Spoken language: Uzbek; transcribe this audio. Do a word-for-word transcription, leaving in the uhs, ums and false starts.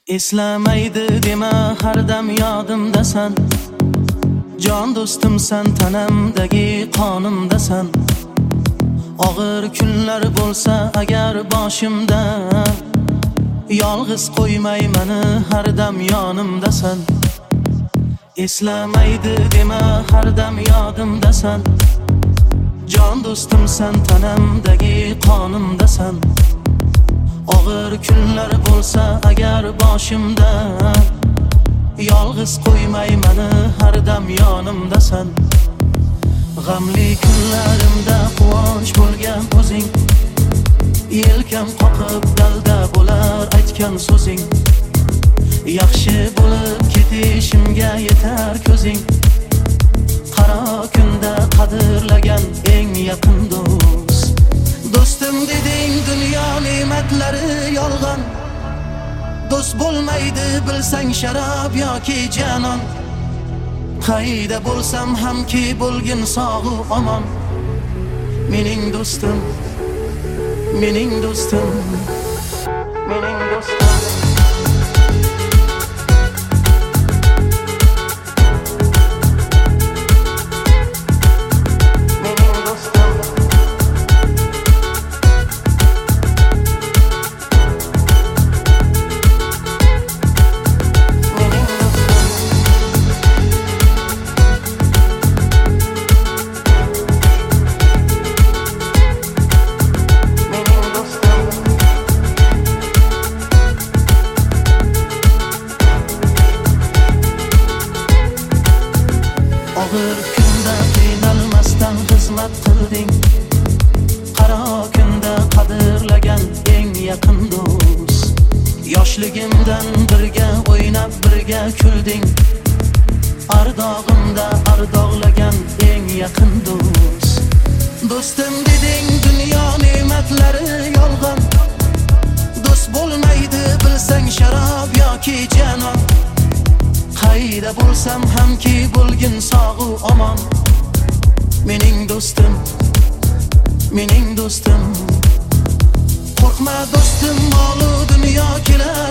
Eslamaydi dema har dam yodimdasan. Jon do'stimsan, tanamdagi qonimdasan. Og'ir kunlar bo'lsa agar boshimda, yolg'iz qo'ymay meni har dam yonimdasan. Eslamaydi dema har dam yodimdasan. Jon do'stimsan, tanamdagi qonimdasan. Og'ir kunlar bo'lsa agar boshimda, yolg'iz qo'ymay meni har dam yonimdasan. G'amli kunlarimda quvonch bo'lgan o'zing, yelkam qoqib dalda bo'lar aytgan so'zing. Yaxshi bo'lib ketishimga yetar ko'zing. Qaro kunda qadrlagan eng yaqin do'st. Do'stim deding dunyo ne'matlari yolg'on. Do'st bo'lmaydi bilsang sharob yoki janon. Qayda bo'lsam hamki bo'lgin sog'u omon. Mening do'stim, mening do'stim, mening do'stim. Og'ir kunda qiynalmasdan xizmat qilding. Qaro kunda qadrlagan eng yaqin do'st. Yoshligimdan birga o'ynab birga kulding. Ardog'imda ardog'lagan eng yaqin do'st. Do'stim deding dunyo ne'matlari yolg'on. Do'st bo'lmaydi bilsang sharob yoki janon. Qayda bo'lsam hamki bo'lgin sog'u omon. Mening do'stim, mening do'stim. Qo'rqma do'stim, molu dunyo kelar